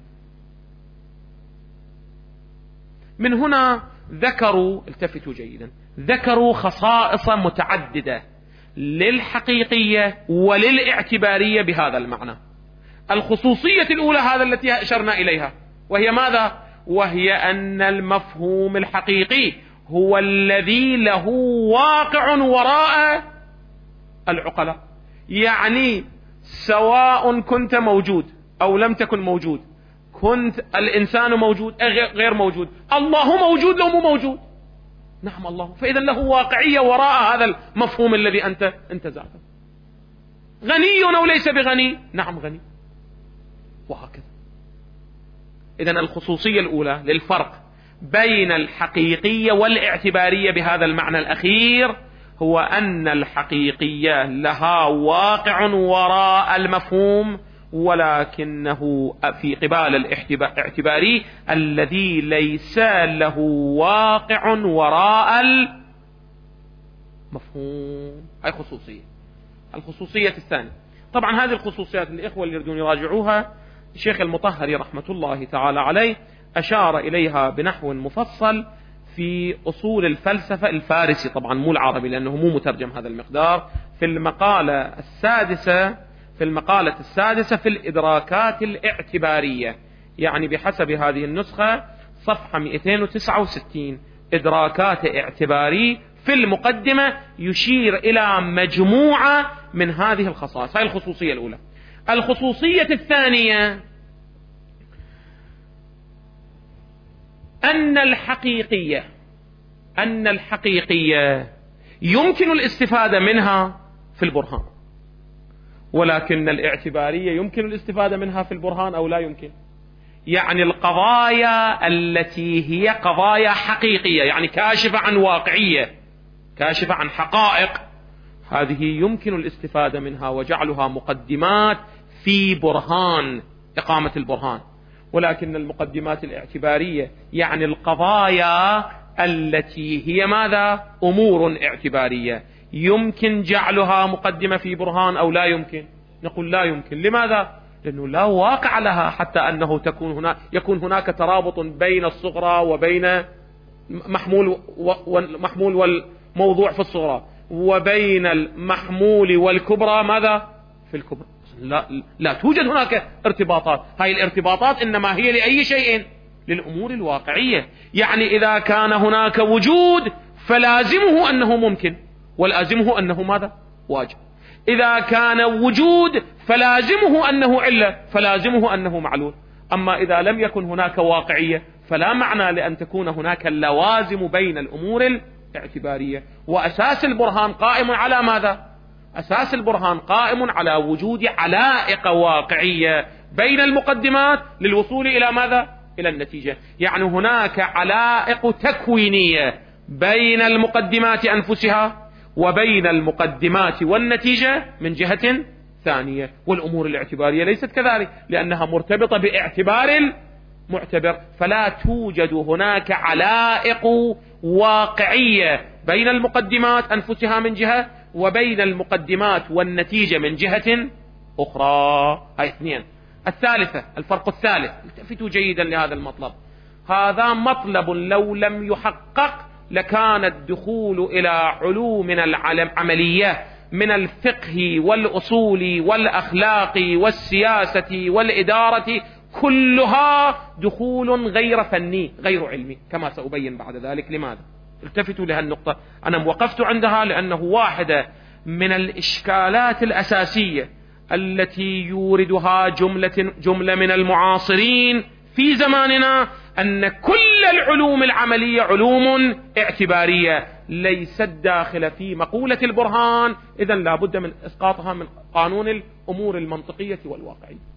من هنا ذكروا، التفتوا جيدا، ذكروا خصائص متعددة للحقيقية وللاعتبارية بهذا المعنى. الخصوصية الأولى هذا التي أشرنا إليها، وهي ماذا؟ وهي أن المفهوم الحقيقي هو الذي له واقع وراء العقلاء. يعني سواء كنت موجود أو لم تكن موجود، كنت الإنسان موجود غير موجود، الله موجود لو مو موجود، نعم الله، فإذا له واقعية وراء هذا المفهوم الذي أنت انتزعته. غني أو ليس بغني؟ نعم غني. وهكذا. إذن الخصوصية الأولى للفرق بين الحقيقية والاعتبارية بهذا المعنى الأخير هو أن الحقيقية لها واقع وراء المفهوم، ولكنه في قبال الاعتباري الذي ليس له واقع وراء المفهوم. هاي خصوصية. الخصوصية الثانية، طبعا هذه الخصوصيات الإخوة اللي يريدون يراجعوها الشيخ المطهري رحمة الله تعالى عليه أشار إليها بنحو مفصل في أصول الفلسفة الفارسي، طبعا مو العربي لأنه مو مترجم هذا المقدار، في المقالة السادسة في الإدراكات الاعتبارية، يعني بحسب هذه النسخة صفحة 269 إدراكات اعتباري، في المقدمة يشير إلى مجموعة من هذه الخصائص. هذه الخصوصية الأولى. الخصوصية الثانية أن الحقيقية يمكن الاستفادة منها في البرهان، ولكن الاعتبارية يمكن الاستفادة منها في البرهان أو لا يمكن. يعني القضايا التي هي قضايا حقيقية، يعني كاشفة عن واقعية، كاشفة عن حقائق، هذه يمكن الاستفادة منها وجعلها مقدمات في برهان، إقامة البرهان. ولكن المقدمات الاعتبارية يعني القضايا التي هي ماذا؟ أمور اعتبارية، يمكن جعلها مقدمة في برهان أو لا يمكن؟ نقول لا يمكن. لماذا؟ لأنه لا واقع لها حتى أنه يكون هناك ترابط بين الصغرى وبين محمول والموضوع في الصغرى، وبين المحمول والكبرى ماذا؟ في الكبرى. لا توجد هناك ارتباطات. هاي الارتباطات إنما هي لأي شيء؟ للأمور الواقعية. يعني إذا كان هناك وجود فلازمه أنه ممكن، ولازمه أنه ماذا؟ واجب. إذا كان وجود فلازمه أنه علة، فلازمه أنه معلول. أما إذا لم يكن هناك واقعية فلا معنى لأن تكون هناك اللوازم بين الأمور الاعتبارية. وأساس البرهان قائم على ماذا؟ أساس البرهان قائم على وجود علائق واقعية بين المقدمات للوصول إلى ماذا؟ إلى النتيجة. يعني هناك علائق تكوينية بين المقدمات أنفسها وبين المقدمات والنتيجة من جهة ثانية. والأمور الاعتبارية ليست كذلك، لأنها مرتبطة باعتبار المعتبر، فلا توجد هناك علائق واقعية بين المقدمات أنفسها من جهة وبين المقدمات والنتيجة من جهة أخرى. هاي اثنين. الثالثة، الفرق الثالث، التفتوا جيدا لهذا المطلب. هذا مطلب لو لم يحقق لكان الدخول إلى علومنا العملية من الفقه والأصول والأخلاق والسياسة والإدارة كلها دخول غير فني غير علمي، كما سأبين بعد ذلك. لماذا؟ التفتوا لها النقطة، أنا وقفت عندها لأنه واحدة من الإشكالات الأساسية التي يوردها جملة من المعاصرين في زماننا، أن كل العلوم العملية علوم اعتبارية ليست داخلة في مقولة البرهان، إذن لا بد من إسقاطها من قانون الأمور المنطقية والواقعية.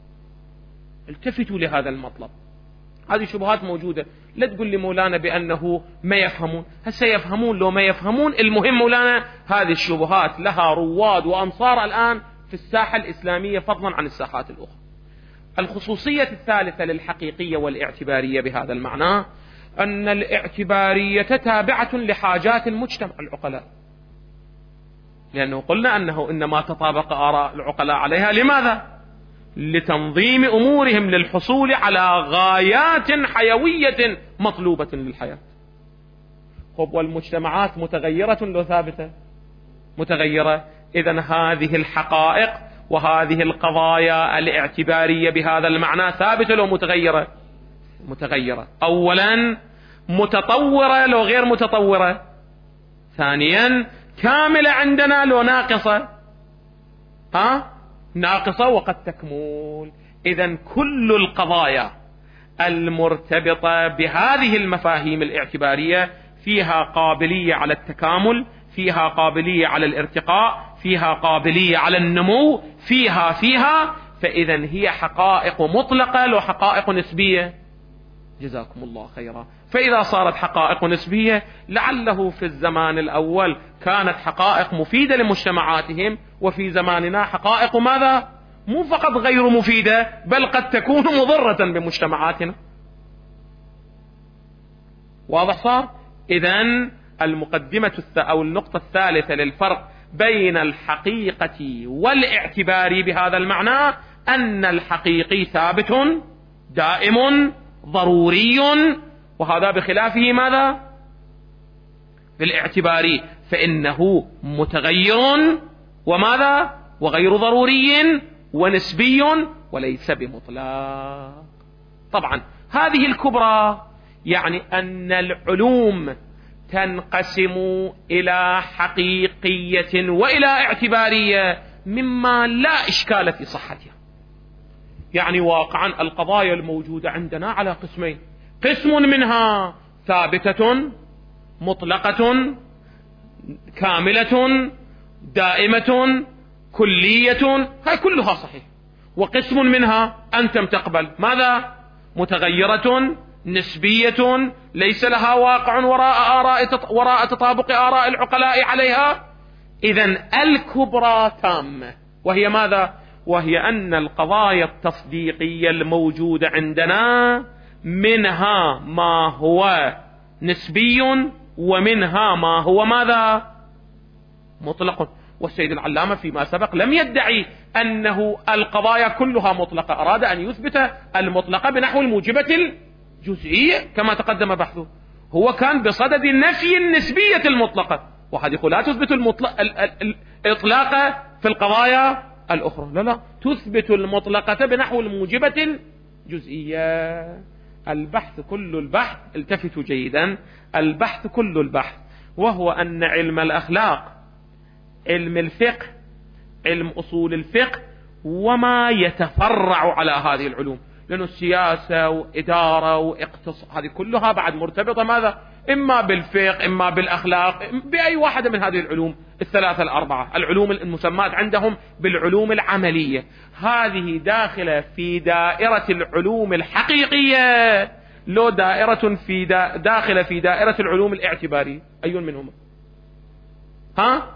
التفتوا لهذا المطلب. هذه شبهات موجودة، لا تقول لي مولانا بأنه ما يفهمون، هسه يفهمون لو ما يفهمون، المهم مولانا هذه الشبهات لها رواد وأنصار الآن في الساحة الإسلامية فضلا عن الساحات الأخرى. الخصوصية الثالثة للحقيقية والاعتبارية بهذا المعنى أن الاعتبارية تابعة لحاجات المجتمع العقلاء، لأنه قلنا أنه إنما تطابق آراء العقلاء عليها. لماذا؟ لتنظيم أمورهم للحصول على غايات حيوية مطلوبة للحياة. والمجتمعات متغيرة لو ثابتة؟ متغيرة. إذن هذه الحقائق وهذه القضايا الاعتبارية بهذا المعنى ثابتة لو متغيرة؟ متغيرة. أولا متطورة لو غير متطورة؟ ثانيا كاملة عندنا لو ناقصة؟ ناقصة وقد تكمل. إذن كل القضايا المرتبطة بهذه المفاهيم الاعتبارية فيها قابلية على التكامل، فيها قابلية على الارتقاء، فيها قابلية على النمو، فيها فإذا هي حقائق مطلقة لو حقائق نسبية. جزاكم الله خيرا. فإذا صارت حقائق نسبية لعله في الزمان الأول كانت حقائق مفيدة لمجتمعاتهم، وفي زماننا حقائق ماذا؟ مو فقط غير مفيدة بل قد تكون مضرة بمجتمعاتنا. واضح صار؟ إذن المقدمة أو النقطة الثالثة للفرق بين الحقيقة والاعتباري بهذا المعنى أن الحقيقي ثابت دائم ضروري، وهذا بخلافه ماذا؟ بالاعتباري فإنه متغير وماذا؟ وغير ضروري ونسبي وليس بمطلق. طبعا هذه الكبرى يعني أن العلوم تنقسم إلى حقيقية وإلى اعتبارية مما لا إشكال في صحتها. يعني واقعا القضايا الموجودة عندنا على قسمين: قسم منها ثابتة مطلقة كاملة دائمة كلية، هاي كلها صحيح. وقسم منها أنتم تقبل ماذا؟ متغيرة نسبية ليس لها واقع وراء تطابق آراء العقلاء عليها. إذن الكبرى تامة، وهي ماذا؟ وهي أن القضايا التصديقية الموجودة عندنا منها ما هو نسبي ومنها ما هو ماذا؟ مطلق. والسيد العلامة فيما سبق لم يدعي أنه القضايا كلها مطلقة، أراد أن يثبت المطلقة بنحو الموجبة الجزئية كما تقدم بحثه. هو كان بصدد نفي النسبية المطلقة، وهذه لا تثبت الإطلاق في القضايا الأخرى، لا تثبت المطلقة بنحو الموجبة الجزئية. البحث كل البحث، التفتوا جيدا، البحث كل البحث وهو أن علم الأخلاق، علم الفقه، علم أصول الفقه وما يتفرع على هذه العلوم، لأن السياسة وإدارة واقتصاد هذه كلها بعد مرتبطة ماذا؟ إما بالفقه إما بالأخلاق، بأي واحدة من هذه العلوم الثلاثة الأربعة، العلوم المسمات عندهم بالعلوم العملية. هذه داخلة في دائرة العلوم الحقيقية، لو دائرة داخلة في دائرة العلوم الاعتبارية. أي منهما؟ ها؟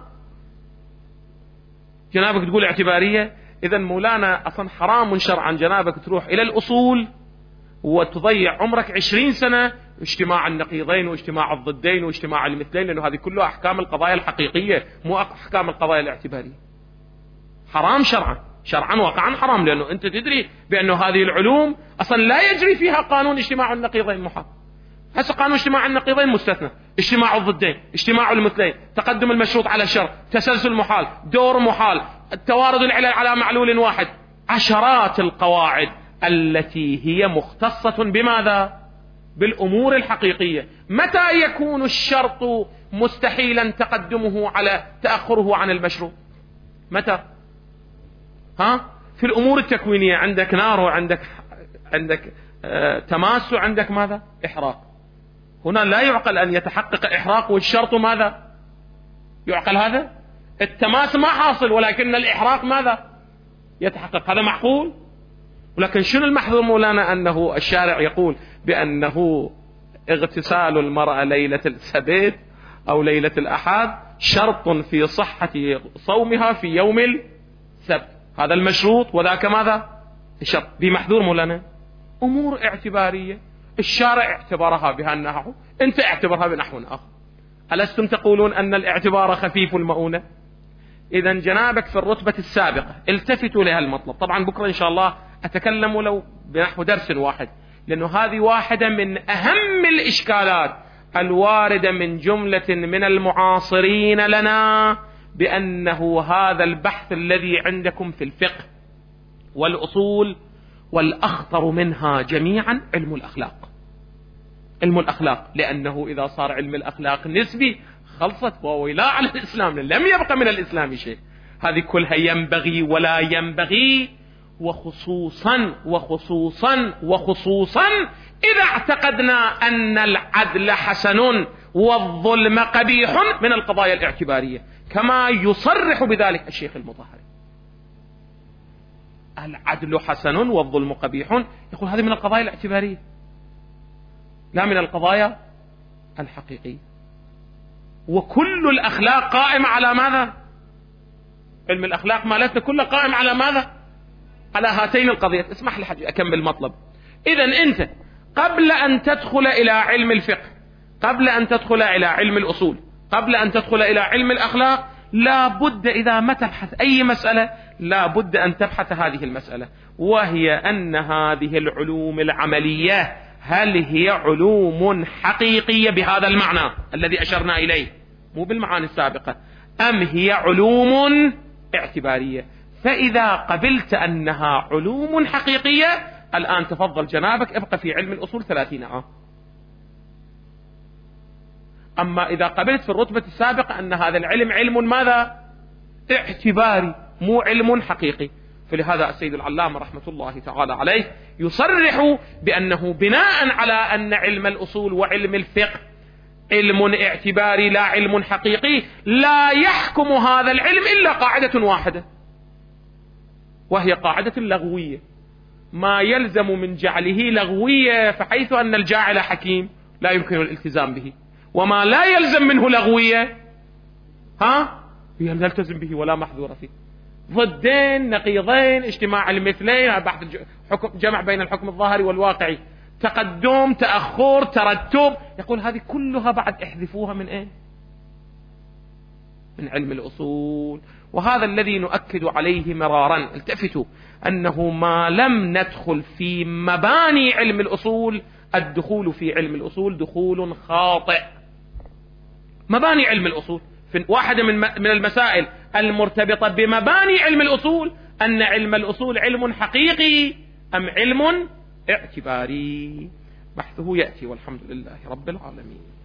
جنابك تقول اعتبارية؟ إذا مولانا أصلا حرام شرعا جنابك تروح إلى الأصول وتضيع عمرك 20 سنة اجتماع النقيضين واجتماع الضدين واجتماع المثلين، لأنه هذه كلها أحكام القضايا الحقيقية مو أحكام القضايا الاعتبارية. حرام شرعا واقعا حرام، لأنه أنت تدري بأنه هذه العلوم أصلا لا يجري فيها قانون اجتماع النقيضين محال. هسه قانون اجتماع النقيضين مستثنى، اجتماع الضدين، اجتماع المثلين، تقدم المشروط على الشر، تسلسل محال، دور محال، توارد العلل على معلول واحد، عشرات القواعد التي هي مختصة بماذا؟ بالأمور الحقيقية. متى يكون الشرط مستحيلا تأخره عن المشروط؟ متى؟ في الأمور التكوينية، عندك نار وعندك تماس وعندك ماذا؟ إحراق. هنا لا يعقل أن يتحقق إحراق والشرط ماذا؟ يعقل هذا؟ التماس ما حاصل ولكن الإحراق ماذا؟ يتحقق. هذا معقول؟ ولكن شنو المحظور مولانا؟ أنه الشارع يقول بأنه اغتسال المرأة ليلة السبت أو ليلة الأحد شرط في صحة صومها في يوم السبت، هذا المشروط وذاك ماذا؟ الشرط. بمحظور مولانا؟ أمور اعتبارية الشارع اعتبرها بها النحو، أنت اعتبرها بنحو آخر. ألستم تقولون أن الاعتبار خفيف المؤونة؟ إذا جنابك في الرتبة السابقة التفتوا لها المطلب. طبعا بكرة إن شاء الله أتكلم لو بنحو درس واحد، لأنه هذه واحدة من أهم الإشكالات الواردة من جملة من المعاصرين لنا، بأنه هذا البحث الذي عندكم في الفقه والأصول والأخطر منها جميعا علم الأخلاق. علم الأخلاق، لأنه إذا صار علم الأخلاق نسبي خلصت وويلا على الإسلام، لم يبقى من الإسلام شيء. هذه كلها ينبغي ولا ينبغي، وخصوصا وخصوصا وخصوصا إذا اعتقدنا أن العدل حسن والظلم قبيح من القضايا الاعتبارية، كما يصرح بذلك الشيخ المطهري. العدل حسن والظلم قبيح، يقول هذه من القضايا الاعتبارية لا من القضايا الحقيقية. وكل الأخلاق قائمة على ماذا؟ علم الأخلاق مالتنا كلها قائم على ماذا؟ على هاتين القضية. اسمح لي حاجة أكمل مطلب. إذن أنت قبل أن تدخل إلى علم الفقه، قبل أن تدخل إلى علم الأصول، قبل أن تدخل إلى علم الأخلاق، لا بد إذا ما تبحث أي مسألة لا بد أن تبحث هذه المسألة، وهي أن هذه العلوم العملية هل هي علوم حقيقية بهذا المعنى الذي أشرنا إليه، مو بالمعاني السابقة، أم هي علوم اعتبارية؟ فإذا قبلت أنها علوم حقيقية الآن تفضل جنابك ابقى في علم الأصول 30 عام. أما إذا قبلت في الرتبة السابقة أن هذا العلم علم ماذا؟ اعتباري مو علم حقيقي. فلهذا السيد العلامة رحمة الله تعالى عليه يصرح بأنه بناء على أن علم الأصول وعلم الفقه علم اعتباري لا علم حقيقي، لا يحكم هذا العلم إلا قاعدة واحدة، وهي قاعدة لغوية، ما يلزم من جعله لغوية فحيث أن الجاعل حكيم لا يمكن الالتزام به، وما لا يلزم منه لغوية يلتزم به ولا محذور فيه. ضدين نقيضين، اجتماع المثلين، بحث جمع بين الحكم الظاهري والواقعي، تقدم تأخر ترتب، يقول هذه كلها بعد احذفوها من ايه؟ من علم الأصول. وهذا الذي نؤكد عليه مرارا. التفتوا أنه ما لم ندخل في مباني علم الأصول، الدخول في علم الأصول دخول خاطئ. مباني علم الأصول واحدة من المسائل المرتبطة بمباني علم الأصول أن علم الأصول علم حقيقي أم علم اعتباري. بحثه يأتي والحمد لله رب العالمين.